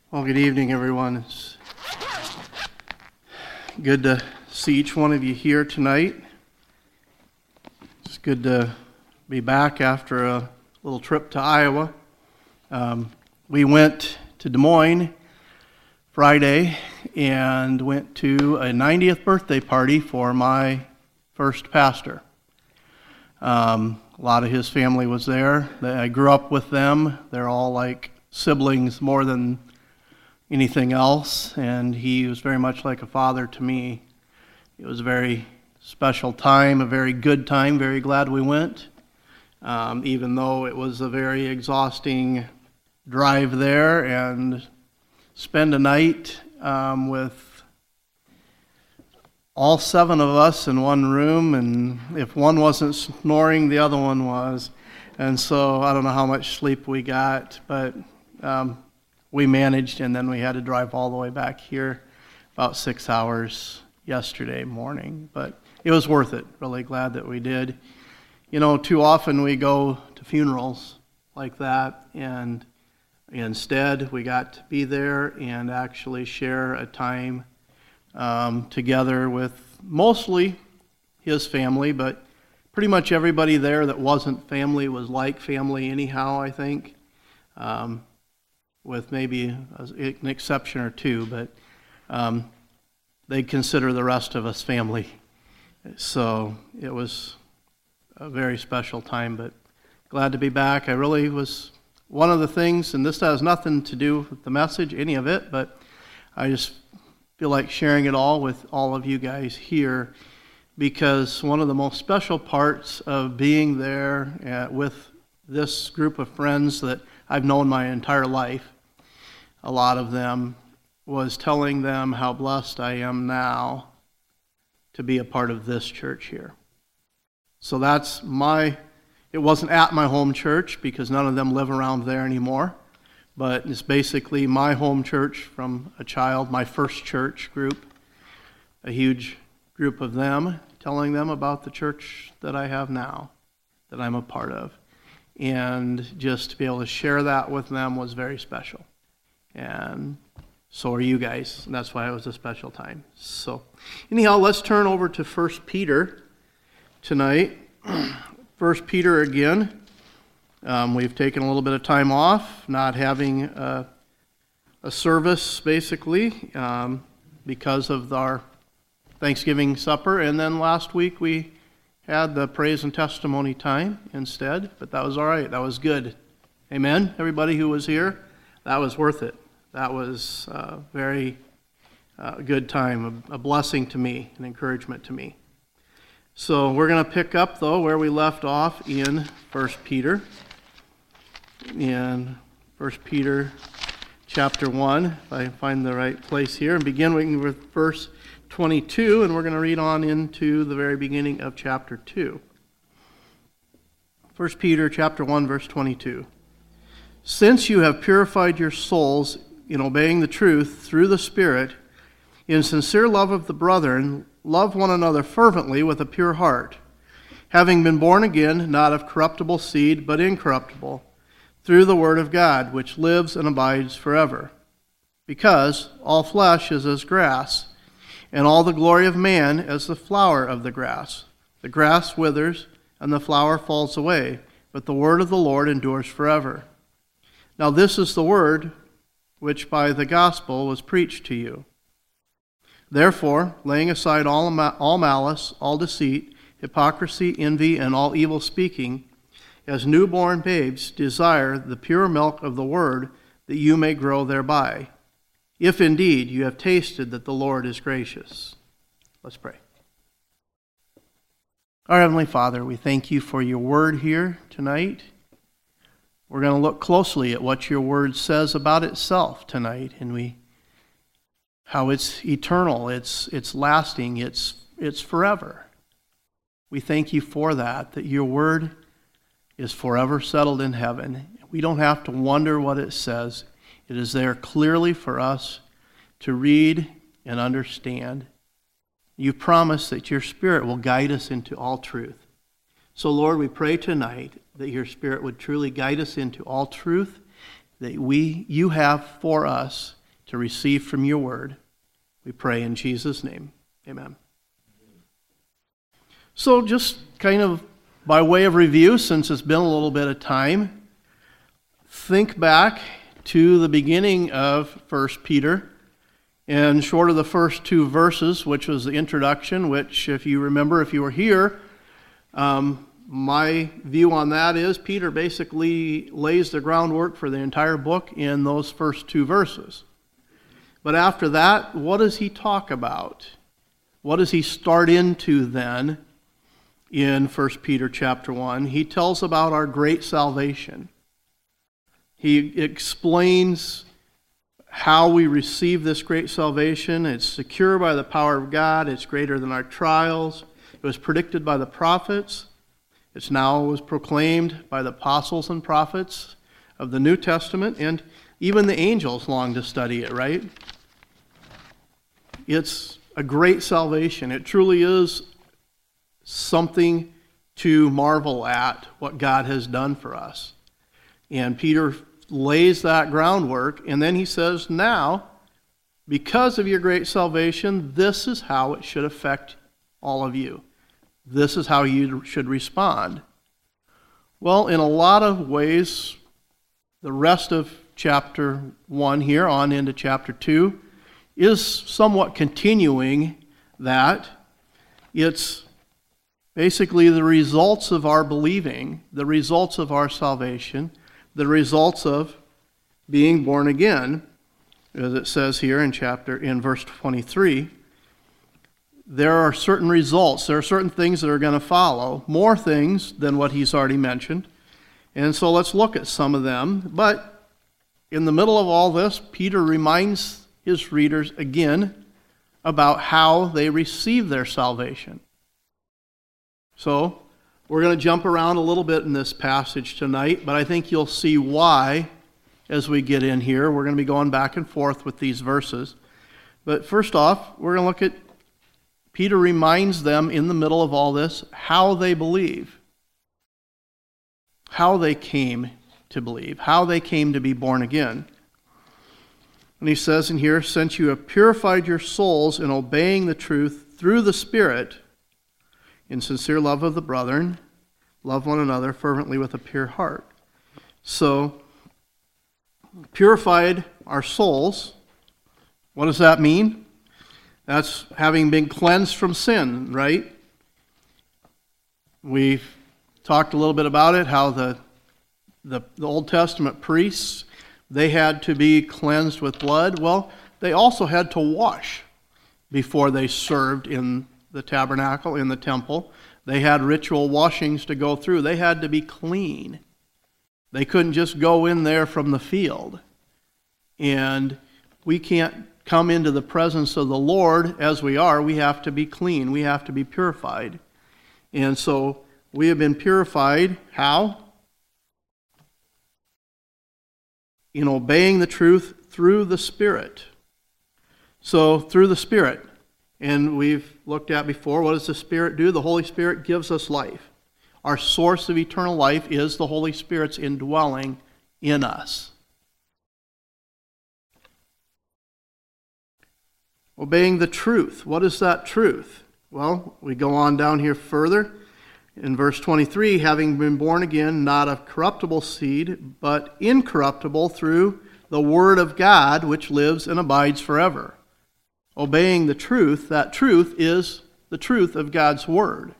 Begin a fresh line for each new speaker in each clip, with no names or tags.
Well, good evening, everyone. It's good to see each one of you here tonight. It's good to be back after a little trip to Iowa. We went to Des Moines Friday and went to a 90th birthday party for my first pastor. A lot of his family was there. I grew up with them. They're all like siblings more than anything else, and he was very much like a father to me. It was a very special time, a very good time, very glad we went, even though it was a very exhausting drive there and spend a night with all 7 of us in one room, and if one wasn't snoring, the other one was. And so I don't know how much sleep we got, but we managed, and then we had to drive all the way back here, about 6 hours yesterday morning. But it was worth it. Really glad that we did. You know, too often we go to funerals like that, and instead we got to be there and actually share a time together with mostly his family, but pretty much everybody there that wasn't family was like family anyhow, I think. With maybe an exception or two, but they consider the rest of us family. So it was a very special time, but glad to be back. I really was, one of the things, and this has nothing to do with the message, any of it, but I just feel like sharing it all with all of you guys here, because one of the most special parts of being there with this group of friends that I've known my entire life, a lot of them, was telling them how blessed I am now to be a part of this church here. So it wasn't at my home church because none of them live around there anymore, but it's basically my home church from a child, my first church group, a huge group of them, telling them about the church that I have now, that I'm a part of. And just to be able to share that with them was very special. And so are you guys. And that's why it was a special time. So anyhow, let's turn over to 1 Peter tonight. 1 Peter again. We've taken a little bit of time off, not having a service basically because of our Thanksgiving supper. And then last week we had the praise and testimony time instead, but that was all right. That was good. Amen? Everybody who was here, that was worth it. That was a very good time, a blessing to me, an encouragement to me. So we're going to pick up, though, where we left off in 1 Peter. In 1 Peter chapter 1, if I find the right place here, and begin with verse 22, and we're going to read on into the very beginning of chapter 2. 1 Peter chapter 1, verse 22. Since you have purified your souls in obeying the truth through the Spirit, in sincere love of the brethren, love one another fervently with a pure heart, having been born again, not of corruptible seed, but incorruptible, through the word of God, which lives and abides forever. Because all flesh is as grass, and all the glory of man as the flower of the grass. The grass withers, and the flower falls away, but the word of the Lord endures forever. Now this is the word which by the gospel was preached to you. Therefore, laying aside all malice, all deceit, hypocrisy, envy, and all evil speaking, as newborn babes desire the pure milk of the word, that you may grow thereby, if indeed you have tasted that the Lord is gracious. Let's pray. Our Heavenly Father, we thank you for your word here tonight. We're going to look closely at what your word says about itself tonight, and how it's eternal, it's lasting, it's forever. We thank you for that your word is forever settled in heaven. We don't have to wonder what it says. It is there clearly for us to read and understand. You promise that your Spirit will guide us into all truth. So, Lord, we pray tonight that your Spirit would truly guide us into all truth that you have for us to receive from your word. We pray in Jesus' name. Amen. So just kind of by way of review, since it's been a little bit of time, think back to the beginning of 1 Peter, and short of the first two verses, which was the introduction, which if you remember, if you were here, my view on that is Peter basically lays the groundwork for the entire book in those first two verses. But after that, what does he talk about? What does he start into then in 1 Peter chapter 1? He tells about our great salvation. He explains how we receive this great salvation. It's secure by the power of God. It's greater than our trials. It was predicted by the prophets. It's now was proclaimed by the apostles and prophets of the New Testament, and even the angels long to study it, right? It's a great salvation. It truly is something to marvel at, what God has done for us. And Peter lays that groundwork, and then he says, now, because of your great salvation, this is how it should affect all of you. This is how you should respond. Well, in a lot of ways, the rest of chapter 1 here on into chapter 2 is somewhat continuing that. It's basically the results of our believing, the results of our salvation, the results of being born again, as it says here in verse 23. There are certain results, there are certain things that are going to follow, more things than what he's already mentioned. And so let's look at some of them. But in the middle of all this, Peter reminds his readers again about how they receive their salvation. So we're going to jump around a little bit in this passage tonight, but I think you'll see why as we get in here. We're going to be going back and forth with these verses. But first off, we're going to look at Peter reminds them in the middle of all this how they believe, how they came to believe, how they came to be born again. And he says in here, since you have purified your souls in obeying the truth through the Spirit, in sincere love of the brethren, love one another fervently with a pure heart. So, purified our souls. What does that mean? That's having been cleansed from sin, right? We've talked a little bit about it, how the Old Testament priests, they had to be cleansed with blood. Well, they also had to wash before they served in the tabernacle, in the temple. They had ritual washings to go through. They had to be clean. They couldn't just go in there from the field. And we can't come into the presence of the Lord as we are. We have to be clean. We have to be purified. And so we have been purified. How? In obeying the truth through the Spirit. So through the Spirit. And we've looked at before, what does the Spirit do? The Holy Spirit gives us life. Our source of eternal life is the Holy Spirit's indwelling in us. Obeying the truth. What is that truth? Well, we go on down here further. In verse 23, having been born again, not of corruptible seed, but incorruptible through the Word of God, which lives and abides forever. Obeying the truth, that truth is the truth of God's Word.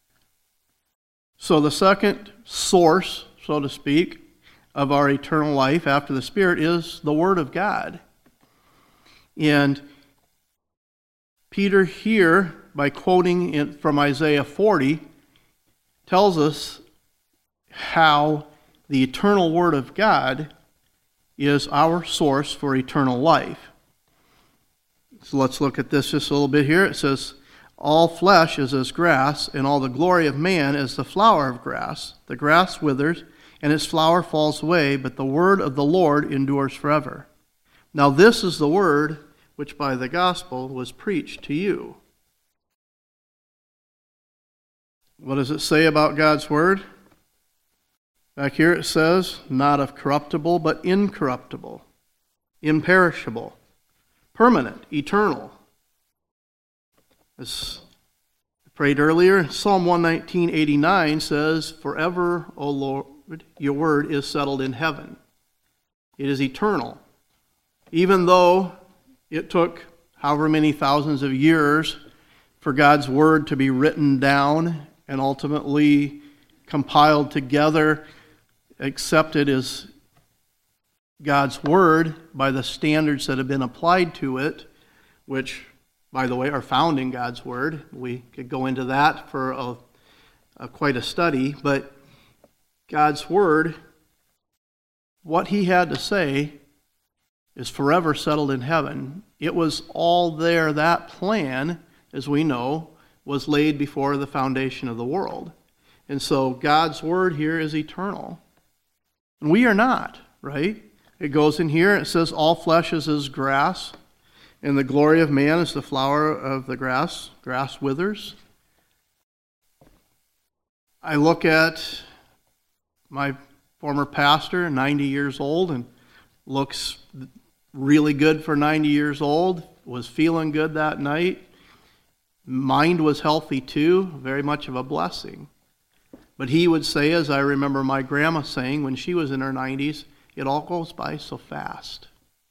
So the second source, so to speak, of our eternal life after the Spirit is the Word of God. And Peter here, by quoting it from Isaiah 40, tells us how the eternal Word of God is our source for eternal life. So let's look at this just a little bit here. It says, all flesh is as grass, and all the glory of man as the flower of grass. The grass withers, and its flower falls away, but the word of the Lord endures forever. Now this is the word which by the gospel was preached to you. What does it say about God's word? Back here it says, not of corruptible, but incorruptible, imperishable. permanent, eternal. As I prayed earlier, Psalm 119:89 says, "Forever, O Lord, your word is settled in heaven." It is eternal. Even though it took however many thousands of years for God's word to be written down and ultimately compiled together, accepted as God's word by the standards that have been applied to it, which, by the way, are found in God's word. We could go into that for quite a study, but God's word, what he had to say, is forever settled in heaven. It was all there. That plan, as we know, was laid before the foundation of the world. And so God's word here is eternal. And we are not, right? It goes in here, it says, all flesh is as grass, and the glory of man is the flower of the grass. Grass withers. I look at my former pastor, 90 years old, and looks really good for 90 years old, was feeling good that night. Mind was healthy too, very much of a blessing. But he would say, as I remember my grandma saying when she was in her 90s, it all goes by so fast.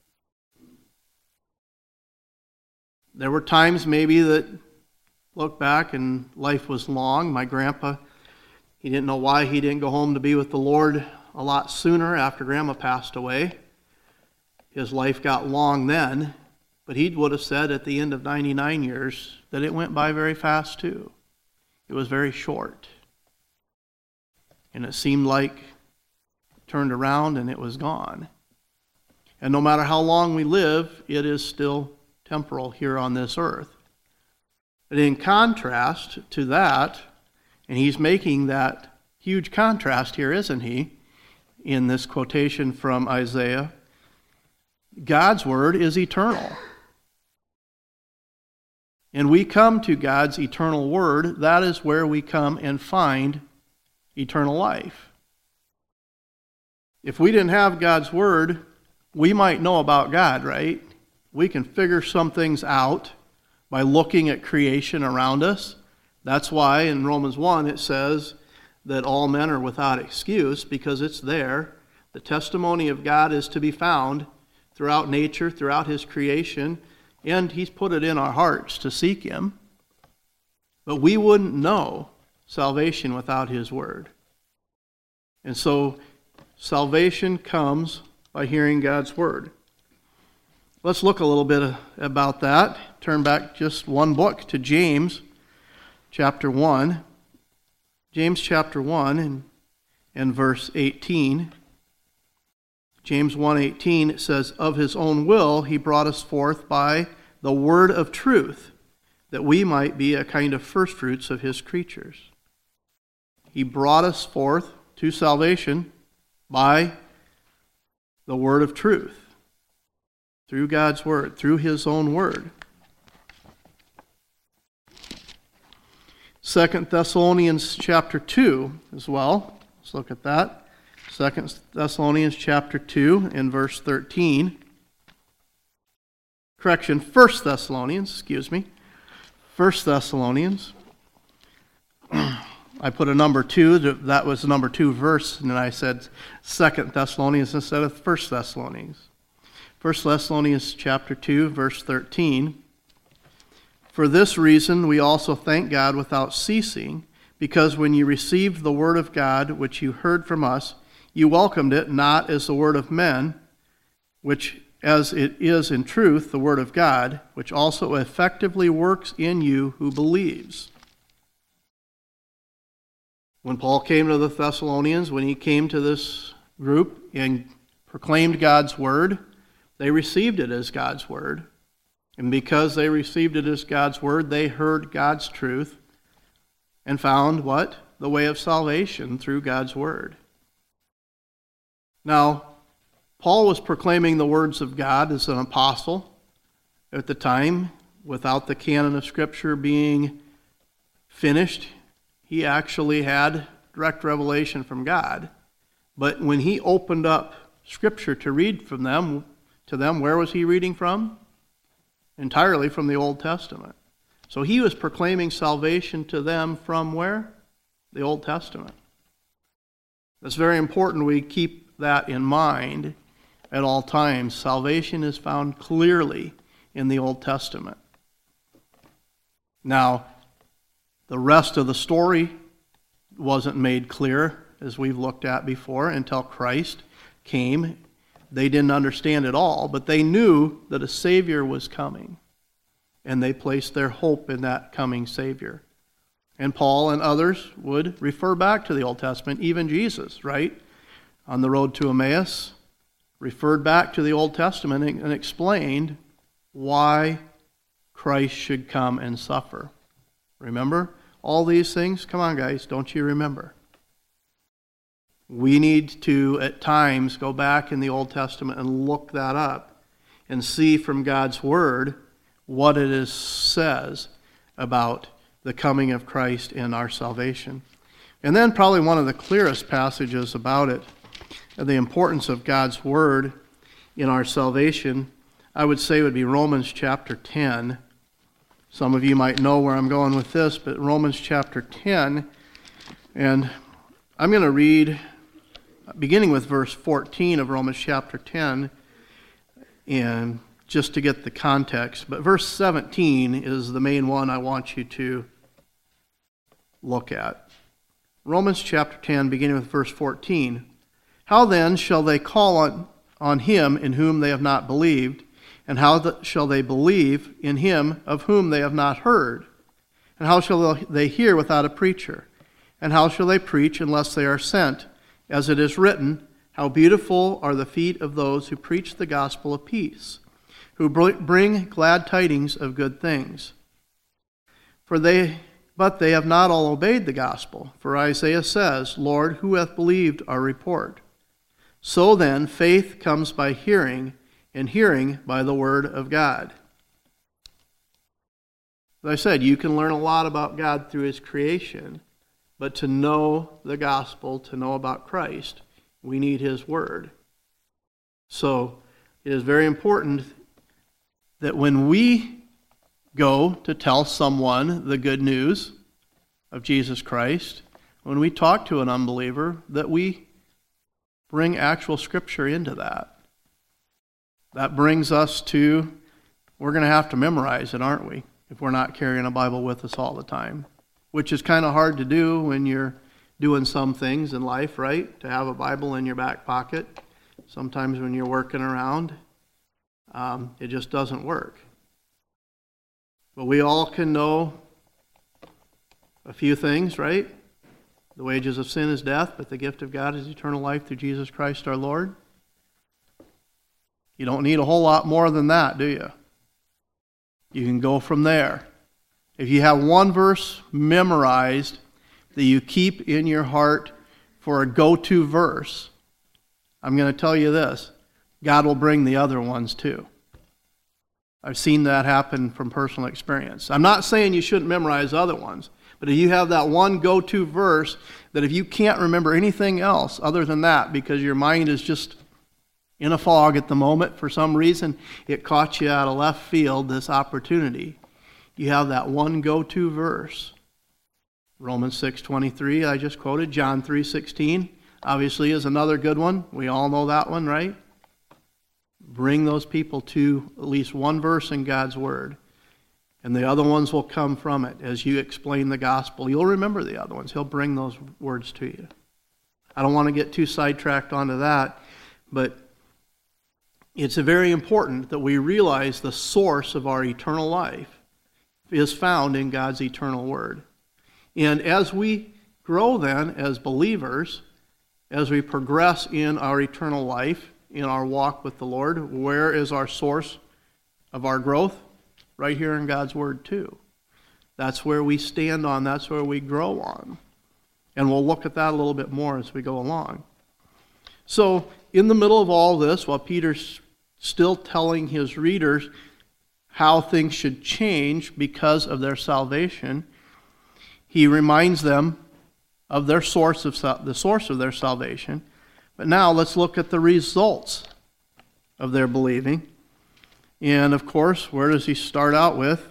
There were times maybe that look back and life was long. My grandpa, he didn't know why he didn't go home to be with the Lord a lot sooner after Grandma passed away. His life got long then, but he would have said at the end of 99 years that it went by very fast too. It was very short. And it seemed like it turned around and it was gone. And no matter how long we live, it is still temporal here on this earth. But in contrast to that, and he's making that huge contrast here, isn't he, in this quotation from Isaiah, God's word is eternal. And we come to God's eternal word, that is where we come and find eternal life. If we didn't have God's word, we might know about God, right? We can figure some things out by looking at creation around us. That's why in Romans 1 it says that all men are without excuse, because it's there. The testimony of God is to be found throughout nature, throughout his creation, and he's put it in our hearts to seek him. But we wouldn't know salvation without his word. And so salvation comes by hearing God's word. Let's look a little bit about that. Turn back just one book to James chapter 1. James chapter 1 and verse 18. James 1:18, it says, "Of his own will he brought us forth by the word of truth, that we might be a kind of firstfruits of his creatures." He brought us forth to salvation by the word of truth, through God's word, through his own word. 2 Thessalonians chapter 2 as well. Let's look at that. 2 Thessalonians chapter 2 and verse 13. 1 Thessalonians, 1 Thessalonians. I put a number 2, that was the number 2 verse, and then I said 2 Thessalonians instead of 1 Thessalonians. 1 Thessalonians chapter 2, verse 13. "For this reason we also thank God without ceasing, because when you received the word of God, which you heard from us, you welcomed it not as the word of men, which as it is in truth the word of God, which also effectively works in you who believes." When Paul came to the Thessalonians, when he came to this group and proclaimed God's word, they received it as God's word. And because they received it as God's word, they heard God's truth and found what? The way of salvation through God's word. Now, Paul was proclaiming the words of God as an apostle at the time, without the canon of Scripture being finished. He actually had direct revelation from God. But when he opened up Scripture to read from them, to them, where was he reading from? entirely from the Old Testament. So he was proclaiming salvation to them from where? The Old Testament. It's very important we keep that in mind at all times. Salvation is found clearly in the Old Testament. Now, the rest of the story wasn't made clear, as we've looked at before, until Christ came. They didn't understand it all, but they knew that a Savior was coming, and they placed their hope in that coming Savior. And Paul and others would refer back to the Old Testament, even Jesus, right? On the road to Emmaus, referred back to the Old Testament and explained why Christ should come and suffer. Remember all these things? Come on, guys, don't you remember? We need to, at times, go back in the Old Testament and look that up and see from God's Word what it says about the coming of Christ and our salvation. And then probably one of the clearest passages about it, the importance of God's Word in our salvation, I would say would be Romans chapter 10. Some of you might know where I'm going with this, but Romans chapter 10, and I'm going to read, beginning with verse 14 of Romans chapter 10, and just to get the context. But verse 17 is the main one I want you to look at. Romans chapter 10, beginning with verse 14. How then shall they call on him in whom they have not believed? And how shall they believe in him of whom they have not heard? And how shall they hear without a preacher? And how shall they preach unless they are sent? As it is written, how beautiful are the feet of those who preach the gospel of peace, who bring glad tidings of good things. But they have not all obeyed the gospel. For Isaiah says, Lord, who hath believed our report? So then, faith comes by hearing, and hearing by the word of God. As I said, you can learn a lot about God through his creation, but to know the gospel, to know about Christ, we need his word. So it is very important that when we go to tell someone the good news of Jesus Christ, when we talk to an unbeliever, that we bring actual scripture into that. That brings us to, we're going to have to memorize it, aren't we? If we're not carrying a Bible with us all the time. Which is kind of hard to do when you're doing some things in life, right? To have a Bible in your back pocket. Sometimes when you're working around, it just doesn't work. But we all can know a few things, right? The wages of sin is death, but the gift of God is eternal life through Jesus Christ our Lord. You don't need a whole lot more than that, do you? You can go from there. If you have one verse memorized that you keep in your heart for a go-to verse, I'm going to tell you this, God will bring the other ones too. I've seen that happen from personal experience. I'm not saying you shouldn't memorize other ones, but if you have that one go-to verse that if you can't remember anything else other than that because your mind is just in a fog at the moment, for some reason it caught you out of left field, this opportunity. You have that one go-to verse. Romans 6:23, I just quoted. John 3:16, obviously is another good one. We all know that one, right? Bring those people to at least one verse in God's Word. And the other ones will come from it. As you explain the gospel, you'll remember the other ones. He'll bring those words to you. I don't want to get too sidetracked onto that, but it's very important that we realize the source of our eternal life is found in God's eternal Word. And as we grow then as believers, as we progress in our eternal life, in our walk with the Lord, where is our source of our growth? Right here in God's Word too. That's where we stand on, that's where we grow on. And we'll look at that a little bit more as we go along. So, in the middle of all this, while Peter's still telling his readers how things should change because of their salvation, he reminds them of their source of the source of their salvation. But now let's look at the results of their believing. And of course, where does he start out with?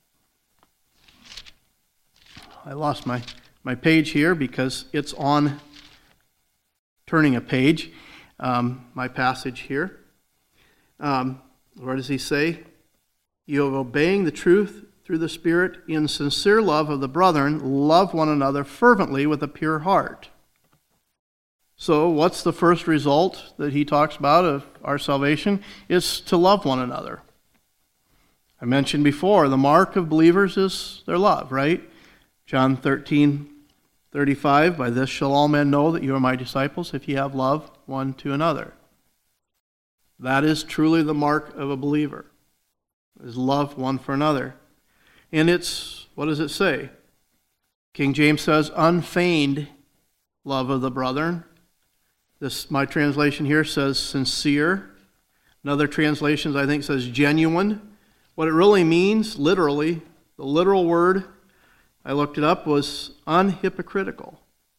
I lost my page here because it's on turning a page, my passage here. Where does he say? You are obeying the truth through the Spirit in sincere love of the brethren, love one another fervently with a pure heart. So what's the first result that he talks about of our salvation? It's to love one another. I mentioned before, the mark of believers is their love, right? John 13:35, by this shall all men know that you are my disciples, if you have love one to another. That is truly the mark of a believer, is love one for another. And it's, what does it say? King James says, unfeigned love of the brethren. This, my translation here says sincere. Another translations I think says genuine. What it really means, literally, the literal word, I looked it up, was unhypocritical.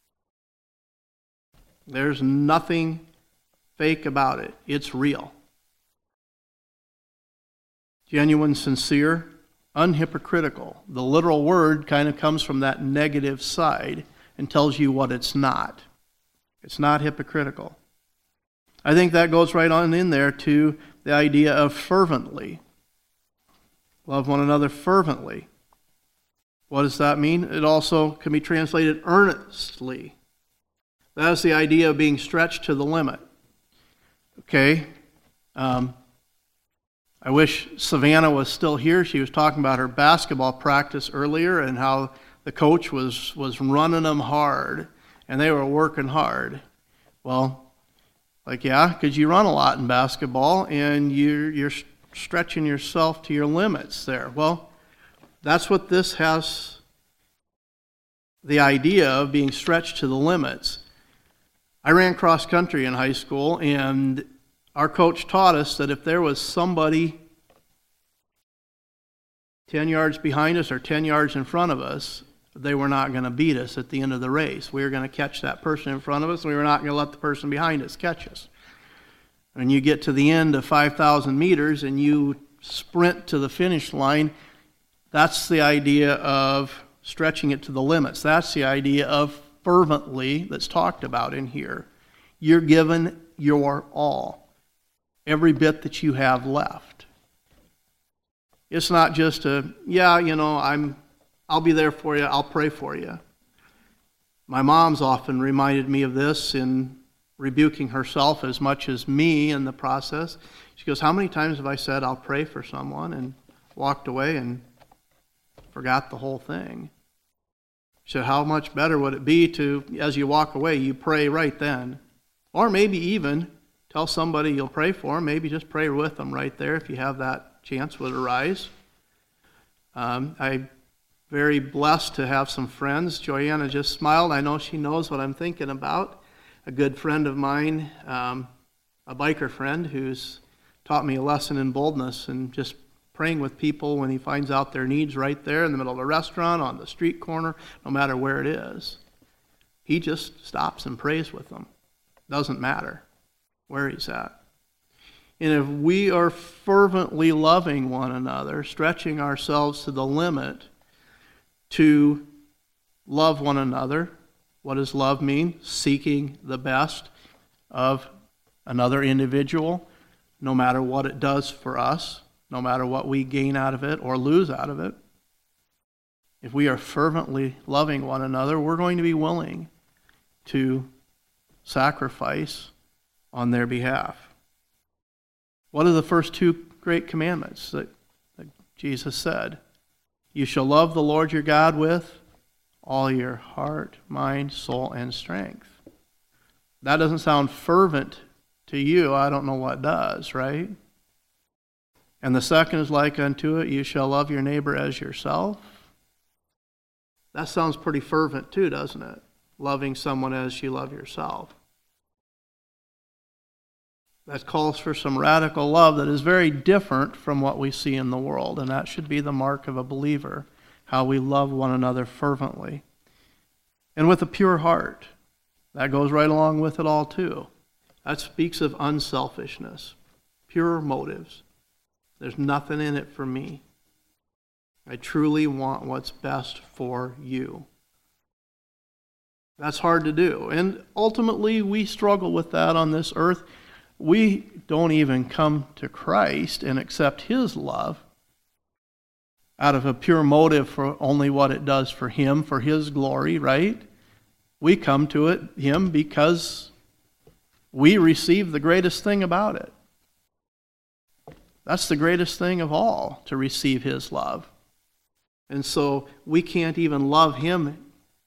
There's nothing fake about it. It's real. Genuine, sincere, unhypocritical. The literal word kind of comes from that negative side and tells you what it's not. It's not hypocritical. I think that goes right on in there to the idea of fervently. Love one another fervently. What does that mean? It also can be translated earnestly. That is the idea of being stretched to the limit. Okay? I wish Savannah was still here. She was talking about her basketball practice earlier and how the coach was running them hard and they were working hard. Well, yeah, because you run a lot in basketball and you're stretching yourself to your limits there. Well, that's what this has, the idea of being stretched to the limits. I ran cross country in high school, and our coach taught us that if there was somebody 10 yards behind us or 10 yards in front of us, they were not going to beat us at the end of the race. We were going to catch that person in front of us, and we were not going to let the person behind us catch us. When you get to the end of 5,000 meters and you sprint to the finish line, that's the idea of stretching it to the limits. That's the idea of fervently that's talked about in here. You're given your all, every bit that you have left. It's not just I'll be there for you, I'll pray for you. My mom's often reminded me of this in rebuking herself as much as me in the process. She goes, how many times have I said I'll pray for someone and walked away and forgot the whole thing? She said, how much better would it be to, as you walk away, you pray right then? Or maybe even tell somebody you'll pray for them, maybe just pray with them right there if you have that chance would arise. I'm very blessed to have some friends. Joanna just smiled. I know she knows what I'm thinking about. A good friend of mine, a biker friend who's taught me a lesson in boldness and just praying with people when he finds out their needs right there in the middle of a restaurant, on the street corner, no matter where it is. He just stops and prays with them. Doesn't matter where he's at. And if we are fervently loving one another, stretching ourselves to the limit to love one another, what does love mean? Seeking the best of another individual, no matter what it does for us, no matter what we gain out of it or lose out of it. If we are fervently loving one another, we're going to be willing to sacrifice on their behalf. What are the first two great commandments that Jesus said? You shall love the Lord your God with all your heart, mind, soul, and strength. That doesn't sound fervent to you. I don't know what does, right? And the second is like unto it, you shall love your neighbor as yourself. That sounds pretty fervent too, doesn't it? Loving someone as you love yourself. That calls for some radical love that is very different from what we see in the world, and that should be the mark of a believer, how we love one another fervently. And with a pure heart. That goes right along with it all too. That speaks of unselfishness, pure motives. There's nothing in it for me. I truly want what's best for you. That's hard to do. And ultimately, we struggle with that on this earth. We don't even come to Christ and accept His love out of a pure motive for only what it does for Him, for His glory, right? We come to Him because we receive the greatest thing about it. That's the greatest thing of all, to receive His love. And so we can't even love Him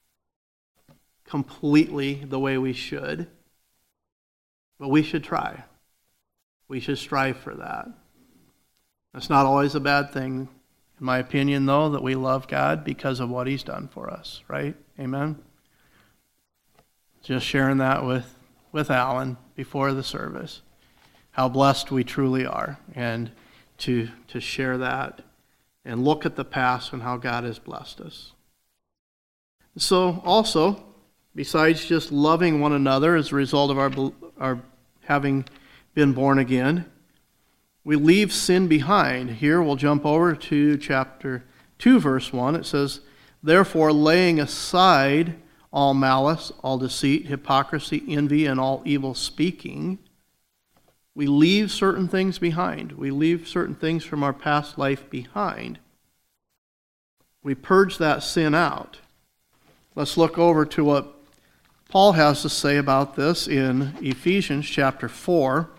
completely the way we should. But we should try. We should strive for that. That's not always a bad thing, in my opinion, though, that we love God because of what He's done for us, right? Amen? Just sharing that with Alan before the service. How blessed we truly are, and to share that and look at the past and how God has blessed us. So also, besides just loving one another as a result of our having been born again, we leave sin behind. Here we'll jump over to chapter 2, verse 1. It says, "Therefore, laying aside all malice, all deceit, hypocrisy, envy, and all evil speaking," we leave certain things behind. We leave certain things from our past life behind. We purge that sin out. Let's look over to what Paul has to say about this in Ephesians chapter 4.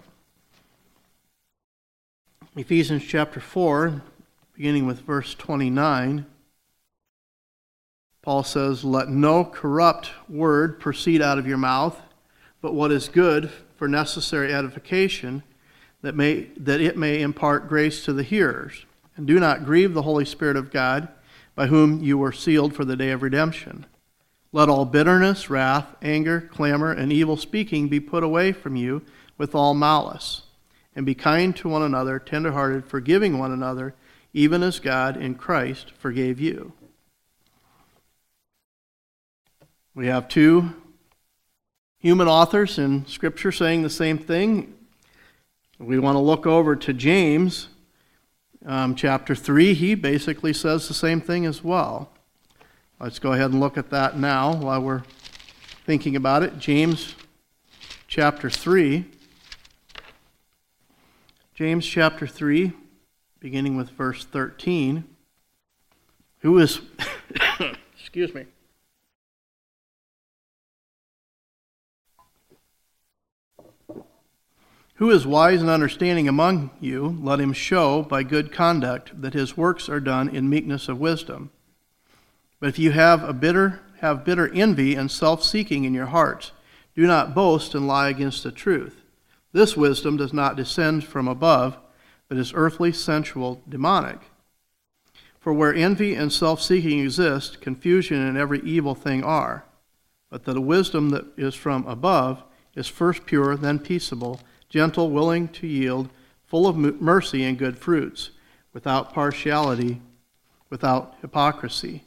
Ephesians chapter 4, beginning with verse 29. Paul says, "Let no corrupt word proceed out of your mouth, but what is good for necessary edification, that it may impart grace to the hearers. And do not grieve the Holy Spirit of God, by whom you were sealed for the day of redemption. Let all bitterness, wrath, anger, clamor, and evil speaking be put away from you with all malice. And be kind to one another, tenderhearted, forgiving one another, even as God in Christ forgave you." We have two human authors in Scripture saying the same thing. We want to look over to James chapter 3. He basically says the same thing as well. Let's go ahead and look at that now while we're thinking about it. James chapter 3. James chapter 3, beginning with verse 13. Who is, excuse me. "Who is wise and understanding among you? Let him show by good conduct that his works are done in meekness of wisdom. But if you have bitter envy and self-seeking in your hearts, do not boast and lie against the truth. This wisdom does not descend from above, but is earthly, sensual, demonic. For where envy and self-seeking exist, confusion and every evil thing are. But the wisdom that is from above is first pure, then peaceable, gentle, willing to yield, full of mercy and good fruits, without partiality, without hypocrisy."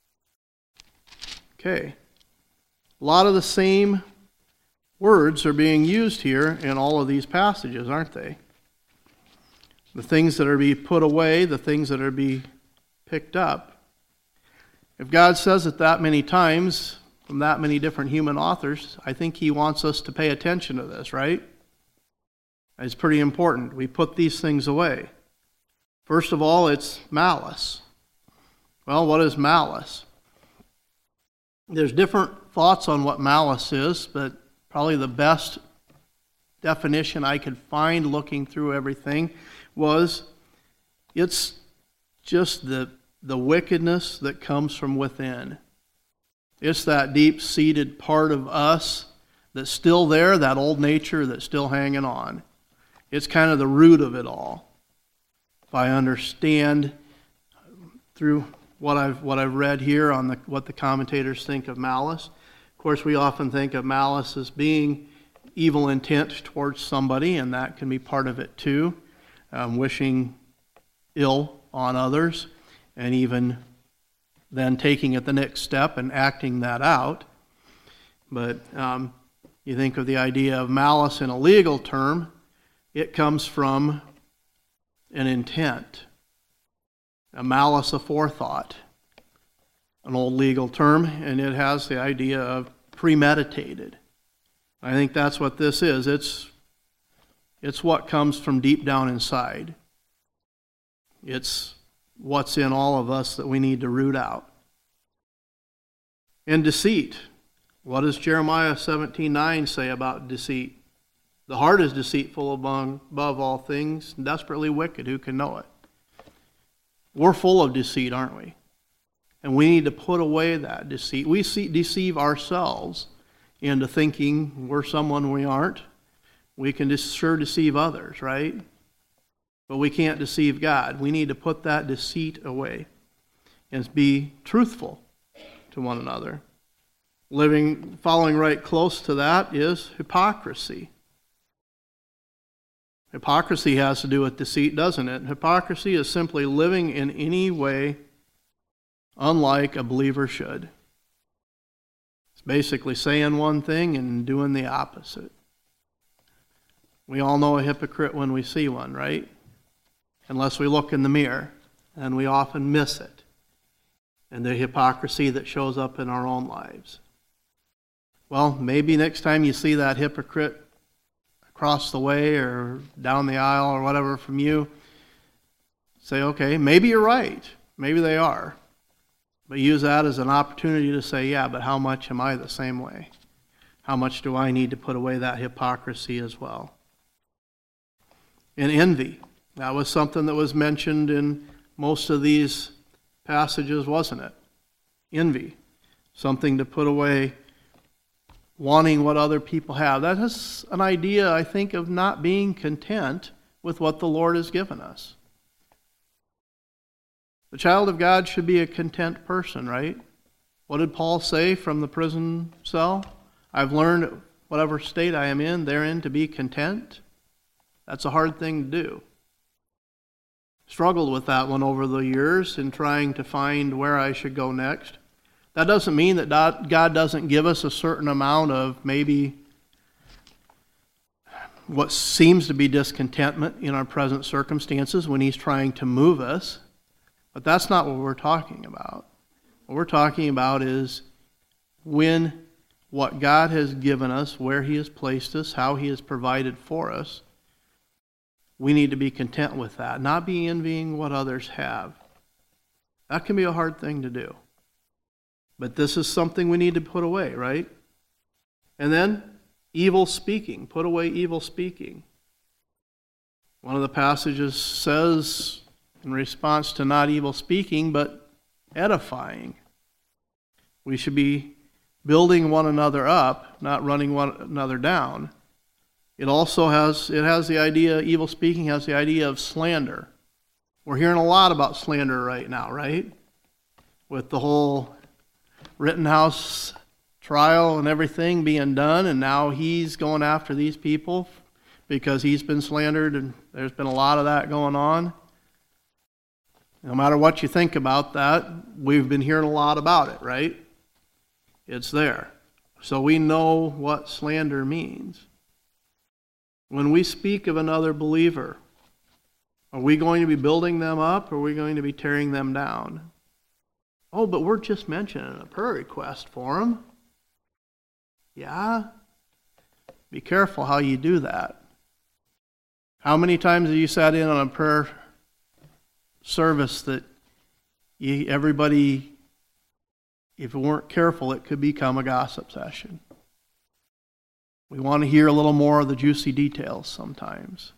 Okay. A lot of the same words are being used here in all of these passages, aren't they? The things that are to be put away, the things that are to be picked up. If God says it that many times from that many different human authors, I think He wants us to pay attention to this, right? It's pretty important. We put these things away. First of all, it's malice. Well, what is malice? There's different thoughts on what malice is, but probably the best definition I could find looking through everything was it's just the wickedness that comes from within. It's that deep-seated part of us that's still there, that old nature that's still hanging on. It's kind of the root of it all. If I understand through what I've read here on what the commentators think of malice. Of course, we often think of malice as being evil intent towards somebody, and that can be part of it too. Wishing ill on others, and even then taking it the next step and acting that out. But you think of the idea of malice in a legal term, it comes from an intent, a malice aforethought, an old legal term, and it has the idea of premeditated. I think that's what this is. It's what comes from deep down inside. It's what's in all of us that we need to root out. And deceit. What does Jeremiah 17:9 say about deceit? The heart is deceitful above all things, and desperately wicked. Who can know it? We're full of deceit, aren't we? And we need to put away that deceit. We deceive ourselves into thinking we're someone we aren't. We can sure deceive others, right? But we can't deceive God. We need to put that deceit away and be truthful to one another. Following right close to that is hypocrisy. Hypocrisy has to do with deceit, doesn't it? Hypocrisy is simply living in any way unlike a believer should. It's basically saying one thing and doing the opposite. We all know a hypocrite when we see one, right? Unless we look in the mirror, and we often miss it. And the hypocrisy that shows up in our own lives. Well, maybe next time you see that hypocrite across the way or down the aisle or whatever from you, say, okay, maybe you're right. Maybe they are. But use that as an opportunity to say, yeah, but how much am I the same way? How much do I need to put away that hypocrisy as well? And envy. That was something that was mentioned in most of these passages, wasn't it? Envy. Something to put away, wanting what other people have. That is an idea, I think, of not being content with what the Lord has given us. The child of God should be a content person, right? What did Paul say from the prison cell? I've learned whatever state I am in, therein to be content. That's a hard thing to do. Struggled with that one over the years in trying to find where I should go next. That doesn't mean that God doesn't give us a certain amount of maybe what seems to be discontentment in our present circumstances when He's trying to move us. But that's not what we're talking about. What we're talking about is when what God has given us, where He has placed us, how He has provided for us, we need to be content with that, not be envying what others have. That can be a hard thing to do. But this is something we need to put away, right? And then, evil speaking. Put away evil speaking. One of the passages says, in response to not evil speaking, but edifying. We should be building one another up, not running one another down. It also has the idea, evil speaking has the idea of slander. We're hearing a lot about slander right now, right? With the whole Rittenhouse trial and everything being done, and now he's going after these people because he's been slandered, and there's been a lot of that going on. No matter what you think about that, we've been hearing a lot about it, right? It's there. So we know what slander means. When we speak of another believer, are we going to be building them up or are we going to be tearing them down? Oh, but we're just mentioning a prayer request for them. Yeah? Be careful how you do that. How many times have you sat in on a prayer service that everybody, if we weren't careful, it could become a gossip session? We want to hear a little more of the juicy details sometimes.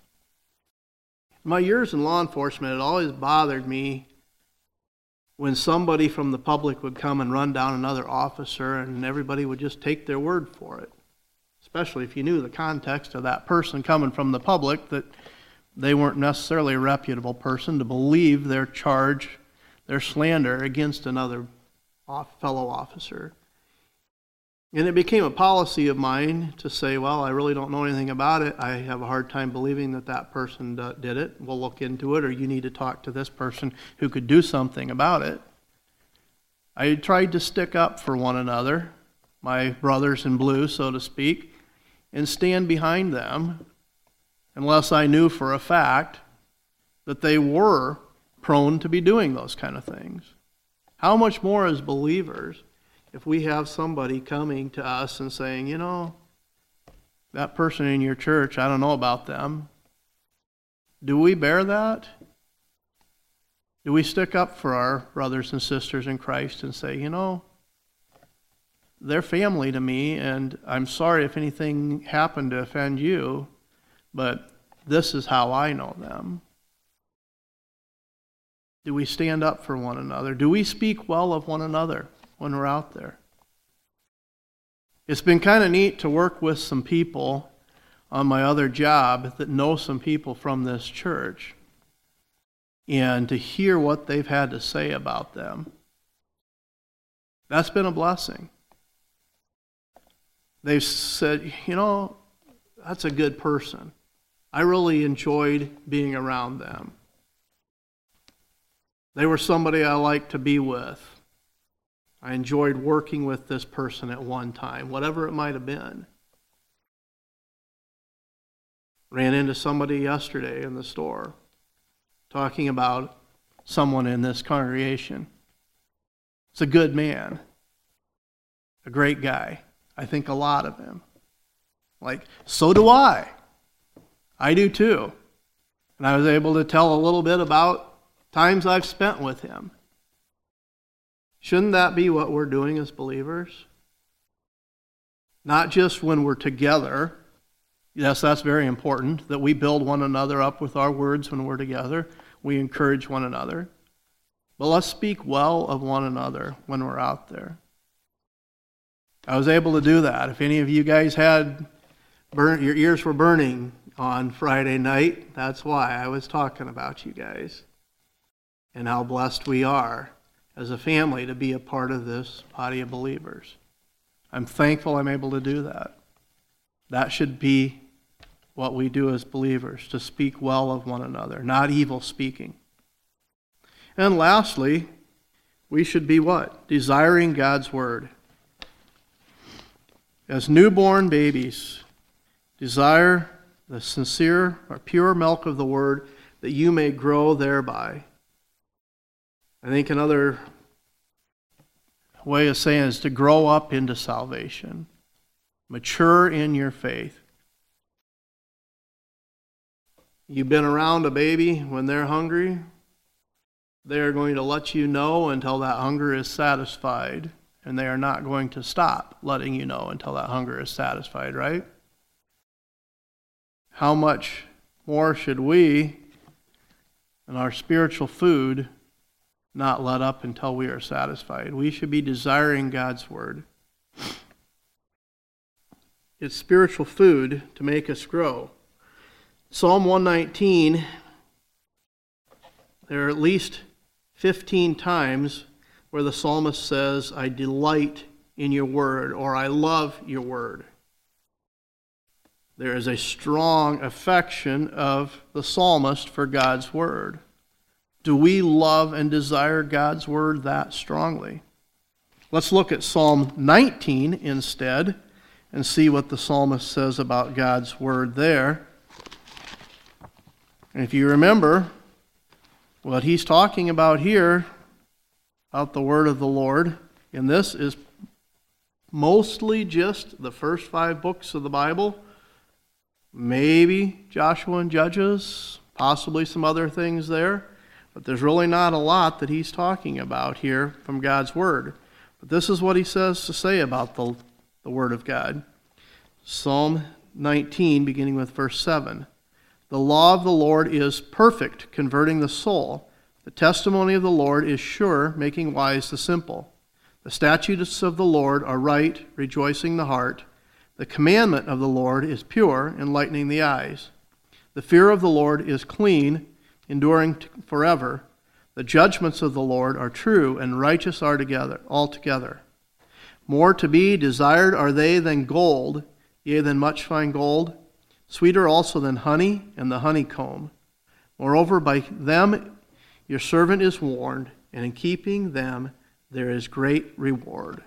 In my years in law enforcement, it always bothered me when somebody from the public would come and run down another officer and everybody would just take their word for it. Especially if you knew the context of that person coming from the public, that they weren't necessarily a reputable person to believe their charge, their slander against another fellow officer. And it became a policy of mine to say, well, I really don't know anything about it. I have a hard time believing that that person did it. We'll look into it, or you need to talk to this person who could do something about it. I tried to stick up for one another, my brothers in blue, so to speak, and stand behind them, unless I knew for a fact that they were prone to be doing those kind of things. How much more as believers if we have somebody coming to us and saying, you know, that person in your church, I don't know about them. Do we bear that? Do we stick up for our brothers and sisters in Christ and say, you know, they're family to me, and I'm sorry if anything happened to offend you, but this is how I know them? Do we stand up for one another? Do we speak well of one another when we're out there? It's been kind of neat to work with some people on my other job that know some people from this church and to hear what they've had to say about them. That's been a blessing. They've said, you know, that's a good person. I really enjoyed being around them. They were somebody I liked to be with. I enjoyed working with this person at one time, whatever it might have been. Ran into somebody yesterday in the store talking about someone in this congregation. It's a good man, a great guy. I think a lot of him. Like, so do I. I do too. And I was able to tell a little bit about times I've spent with him. Shouldn't that be what we're doing as believers? Not just when we're together. Yes, that's very important, that we build one another up with our words when we're together. We encourage one another. But let's speak well of one another when we're out there. I was able to do that. If any of you guys had your ears were burning on Friday night, that's why I was talking about you guys and how blessed we are as a family to be a part of this body of believers. I'm thankful I'm able to do that. That should be what we do as believers, to speak well of one another, not evil speaking. And lastly, we should be what? Desiring God's word. As newborn babies, desire the sincere or pure milk of the word, that you may grow thereby. I think another way of saying it is to grow up into salvation. Mature in your faith. You've been around a baby when they're hungry. They're going to let you know until that hunger is satisfied. And they are not going to stop letting you know until that hunger is satisfied, right? How much more should we, in our spiritual food, not let up until we are satisfied? We should be desiring God's word. It's spiritual food to make us grow. Psalm 119, there are at least 15 times where the psalmist says, I delight in your word, or I love your word. There is a strong affection of the psalmist for God's word. Do we love and desire God's word that strongly? Let's look at Psalm 19 instead and see what the psalmist says about God's word there. And if you remember, what he's talking about here, about the word of the Lord, and this is mostly just the first 5 books of the Bible, maybe Joshua and Judges, possibly some other things there, but there's really not a lot that he's talking about here from God's word. But this is what he says to say about the word of God. Psalm 19, beginning with verse 7. The law of the Lord is perfect, converting the soul. The testimony of the Lord is sure, making wise the simple. The statutes of the Lord are right, rejoicing the heart. The commandment of the Lord is pure, enlightening the eyes. The fear of the Lord is clean, enduring forever. The judgments of the Lord are true, and righteous are altogether. More to be desired are they than gold, yea, than much fine gold. Sweeter also than honey and the honeycomb. Moreover, by them your servant is warned, and in keeping them there is great reward.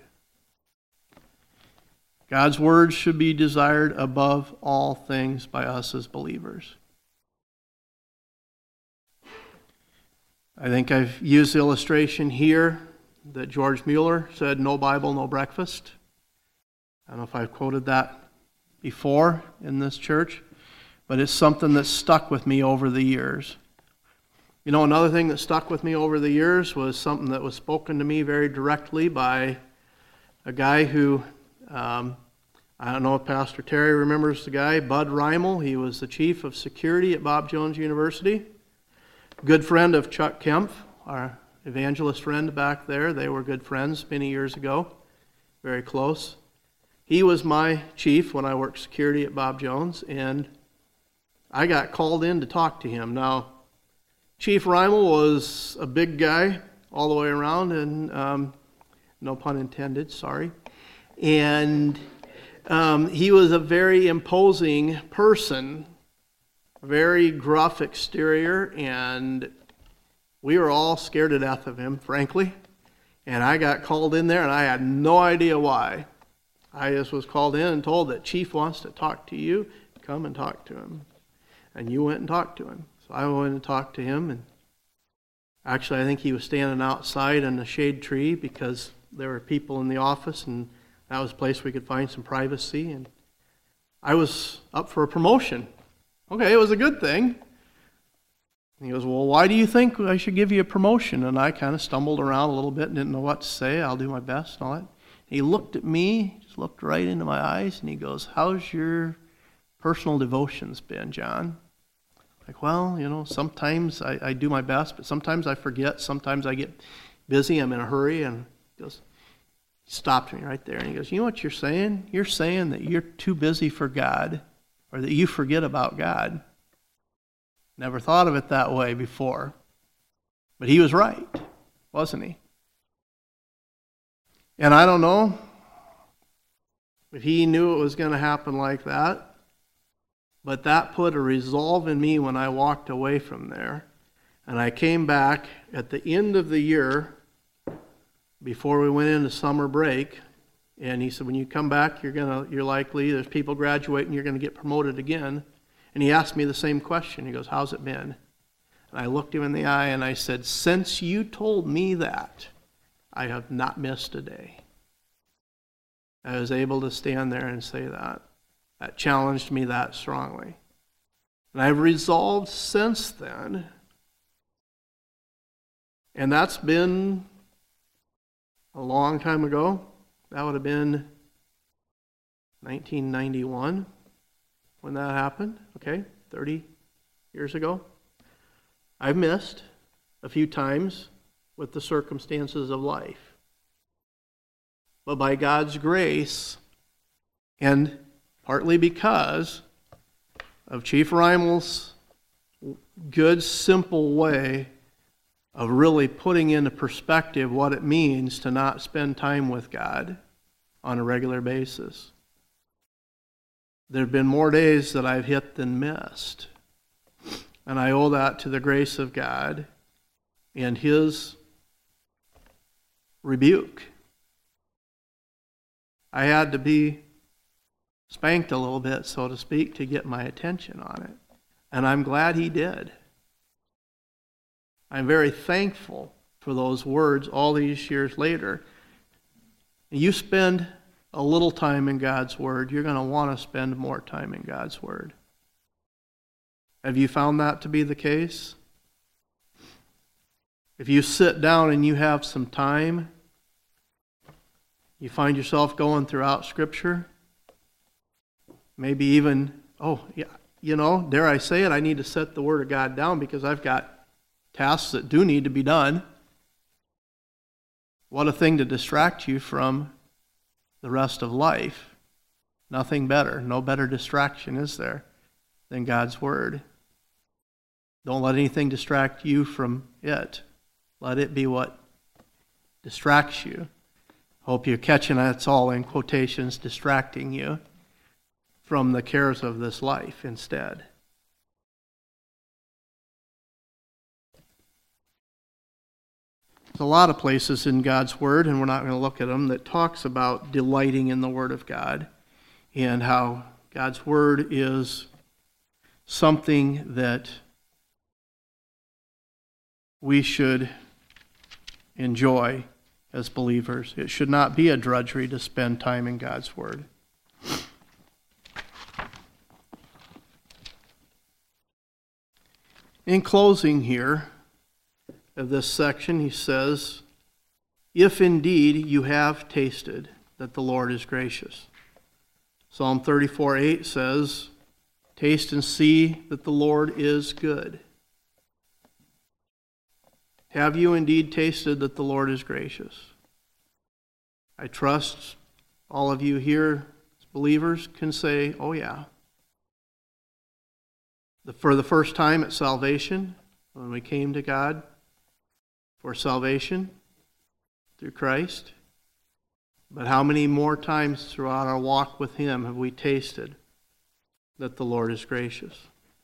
God's word should be desired above all things by us as believers. I think I've used the illustration here that George Mueller said, "No Bible, no breakfast." I don't know if I've quoted that before in this church, but it's something that stuck with me over the years. You know, another thing that stuck with me over the years was something that was spoken to me very directly by a guy who, I don't know if Pastor Terry remembers the guy, Bud Reimel. He was the chief of security at Bob Jones University. Good friend of Chuck Kempf, our evangelist friend back there. They were good friends many years ago, very close. He was my chief when I worked security at Bob Jones, and I got called in to talk to him. Now, Chief Reimel was a big guy all the way around, and no pun intended, sorry. And he was a very imposing person, very gruff exterior, and we were all scared to death of him, frankly. And I got called in there, and I had no idea why. I just was called in and told that Chief wants to talk to you. Come and talk to him. And you went and talked to him. So I went and talked to him, and actually I think he was standing outside in a shade tree because there were people in the office, and that was a place we could find some privacy. And I was up for a promotion. Okay, it was a good thing. And he goes, "Well, why do you think I should give you a promotion?" And I kind of stumbled around a little bit and didn't know what to say. I'll do my best and all that. He looked at me, just looked right into my eyes, and he goes, "How's your personal devotions been, John?" Like, well, you know, sometimes I do my best, but sometimes I forget. Sometimes I get busy. I'm in a hurry. And he goes, he stopped me right there. And he goes, "You know what you're saying? You're saying that you're too busy for God, or that you forget about God." Never thought of it that way before. But he was right, wasn't he? And I don't know if he knew it was going to happen like that, but that put a resolve in me when I walked away from there. And I came back at the end of the year, before we went into summer break, and he said, "When you come back, you're likely, there's people graduating, you're going to get promoted again." And he asked me the same question. He goes, "How's it been?" And I looked him in the eye and I said, "Since you told me that, I have not missed a day." I was able to stand there and say that. That challenged me that strongly. And I've resolved since then, and that's been a long time ago. That would have been 1991 when that happened, okay, 30 years ago. I've missed a few times with the circumstances of life. But by God's grace, and partly because of Chief Reimel's good, simple way of really putting into perspective what it means to not spend time with God on a regular basis. There have been more days that I've hit than missed. And I owe that to the grace of God and His rebuke. I had to be spanked a little bit, so to speak, to get my attention on it. And I'm glad He did. I'm very thankful for those words all these years later. You spend a little time in God's Word, you're going to want to spend more time in God's Word. Have you found that to be the case? If you sit down and you have some time, you find yourself going throughout Scripture, maybe even, dare I say it, I need to set the Word of God down because I've got tasks that do need to be done. What a thing to distract you from the rest of life. Nothing better, no better distraction is there than God's Word. Don't let anything distract you from it. Let it be what distracts you. Hope you're catching that's all in quotations, distracting you from the cares of this life instead. There's a lot of places in God's Word, and we're not going to look at them, that talks about delighting in the Word of God and how God's Word is something that we should enjoy as believers. It should not be a drudgery to spend time in God's Word. In closing here of this section, he says, if indeed you have tasted that the Lord is gracious. Psalm 34:8 says, taste and see that the Lord is good. Have you indeed tasted that the Lord is gracious? I trust all of you here, believers, can say, oh yeah. For the first time at salvation, when we came to God for salvation through Christ. But how many more times throughout our walk with Him have we tasted that the Lord is gracious?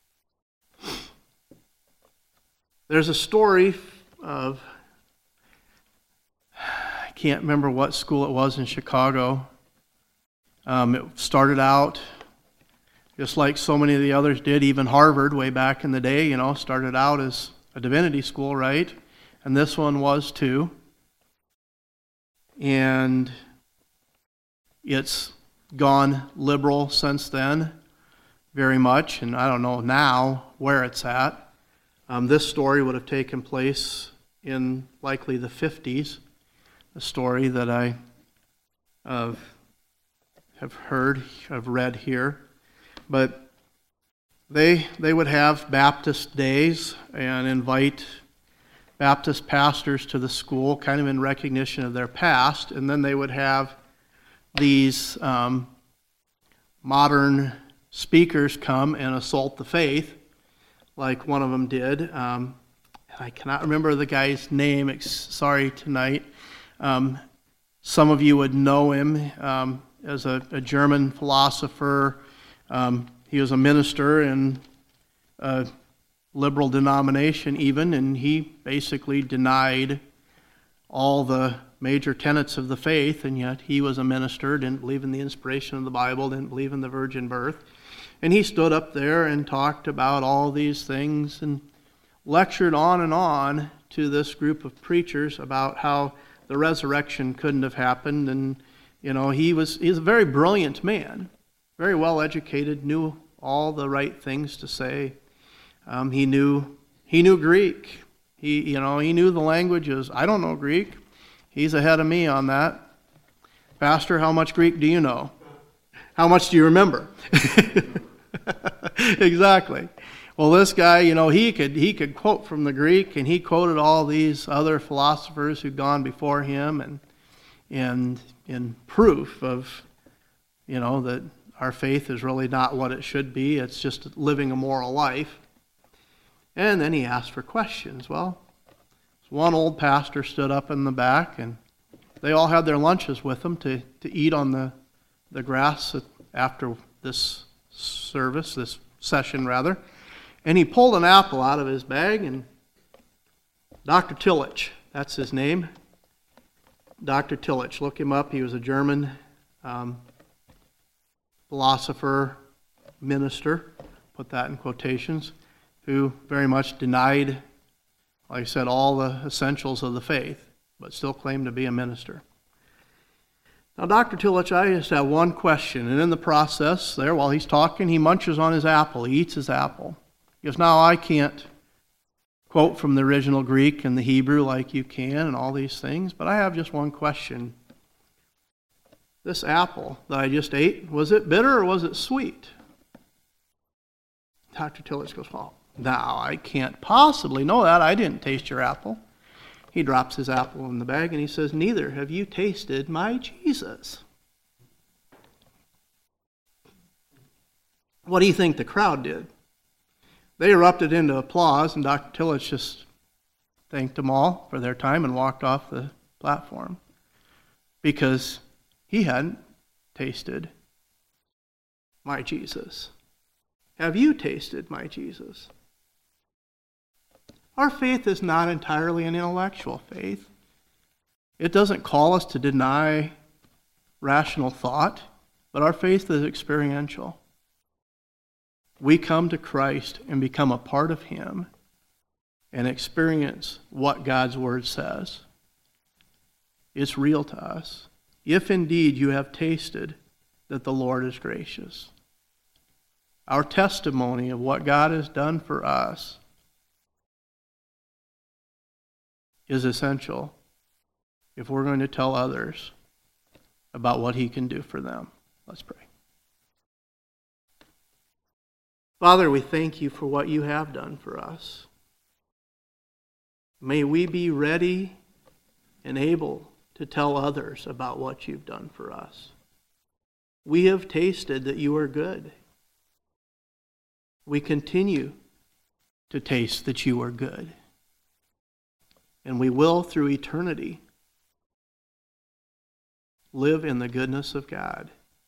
There's a story of, I can't remember what school it was in Chicago. It started out just like so many of the others did, even Harvard way back in the day, started out as a divinity school, right? And this one was too. And it's gone liberal since then, very much, and I don't know now where it's at. This story would have taken place in likely the 50s, a story that I have read here. But they would have Baptist days and invite Baptist pastors to the school, kind of in recognition of their past, and then they would have these modern speakers come and assault the faith, like one of them did. I cannot remember the guy's name, sorry tonight. Some of you would know him as a German philosopher. He was a minister in a liberal denomination even, and he basically denied all the major tenets of the faith, and yet he was a minister, didn't believe in the inspiration of the Bible, didn't believe in the virgin birth. And he stood up there and talked about all these things and lectured on to this group of preachers about how the resurrection couldn't have happened. And, he's a very brilliant man, very well educated, knew all the right things to say. He knew Greek. He knew the languages. I don't know Greek. He's ahead of me on that. Pastor, how much Greek do you know? How much do you remember? Exactly. Well, this guy, he could quote from the Greek, and he quoted all these other philosophers who'd gone before him, and in proof of, that our faith is really not what it should be. It's just living a moral life. And then he asked for questions. Well, one old pastor stood up in the back, and they all had their lunches with them to eat on the grass after this service, this session rather. And he pulled an apple out of his bag, and Dr. Tillich, that's his name. Dr. Tillich, look him up. He was a German philosopher, minister, put that in quotations, who very much denied, like I said, all the essentials of the faith, but still claimed to be a minister. Now, Dr. Tillich, I just have one question, and in the process there, while he's talking, he munches on his apple. He eats his apple. He goes, now I can't quote from the original Greek and the Hebrew like you can and all these things, but I have just one question. This apple that I just ate, was it bitter or was it sweet? Dr. Tillich goes, well, now I can't possibly know that. I didn't taste your apple. He drops his apple in the bag and he says, neither have you tasted my Jesus. What do you think the crowd did? They erupted into applause, and Dr. Tillich just thanked them all for their time and walked off the platform because he hadn't tasted my Jesus. Have you tasted my Jesus? Our faith is not entirely an intellectual faith. It doesn't call us to deny rational thought, but our faith is experiential. We come to Christ and become a part of Him and experience what God's Word says. It's real to us. If indeed you have tasted that the Lord is gracious. Our testimony of what God has done for us is essential if we're going to tell others about what He can do for them. Let's pray. Father, we thank You for what You have done for us. May we be ready and able to tell others about what You've done for us. We have tasted that You are good. We continue to taste that You are good. And we will, through eternity, live in the goodness of God.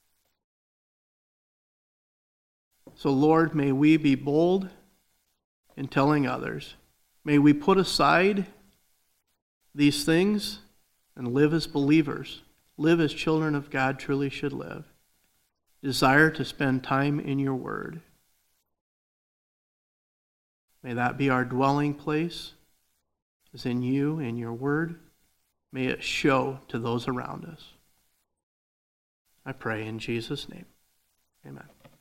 So, Lord, may we be bold in telling others. May we put aside these things and live as believers, live as children of God truly should live. Desire to spend time in Your Word. May that be our dwelling place, is in You and Your Word. May it show to those around us. I pray in Jesus' name. Amen.